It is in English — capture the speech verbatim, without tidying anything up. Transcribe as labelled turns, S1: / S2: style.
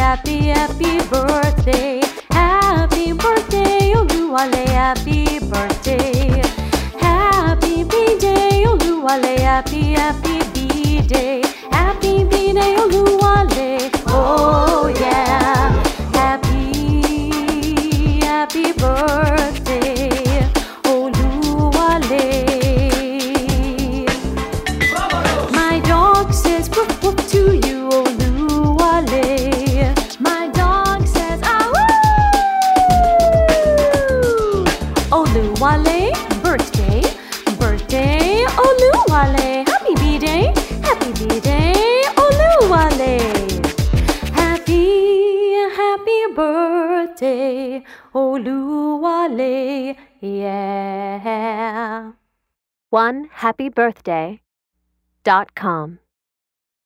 S1: happy, happy birthday. Happy birthday, Oluwale, happy birthday. Happy B-Day, Oluwale, happy, happy B-Day. Happy B-Day, Oluwale, oh yeah. Happy, happy birthday, Oluwale. My dog says woof woof to you, Oluwale. My dog says ah woo. Oluwale, birthday, birthday, Oluwale. Happy B-Day, happy B-Day, Oluwale. Happy, happy birthday, Oluwale, yeah.
S2: one happy birthday dot com